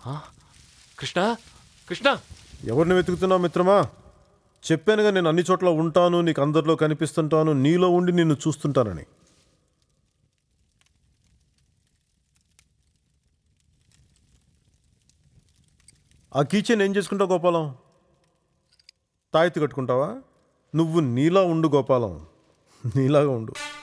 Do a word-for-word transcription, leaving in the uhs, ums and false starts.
కృష్ణ కృష్ణ ఎవరిని వెతుకుతున్నావు మిత్రమా? చెప్పానుగా నేను అన్ని చోట్ల ఉంటాను, నీకు అందరిలో కనిపిస్తుంటాను, నీలో ఉండి నిన్ను చూస్తుంటానని. ఆ కీచెన్ ఏం చేసుకుంటావు గోపాలం? తాయెత్తు కట్టుకుంటావా? నువ్వు నీలా ఉండు గోపాలం, నీలాగా ఉండు.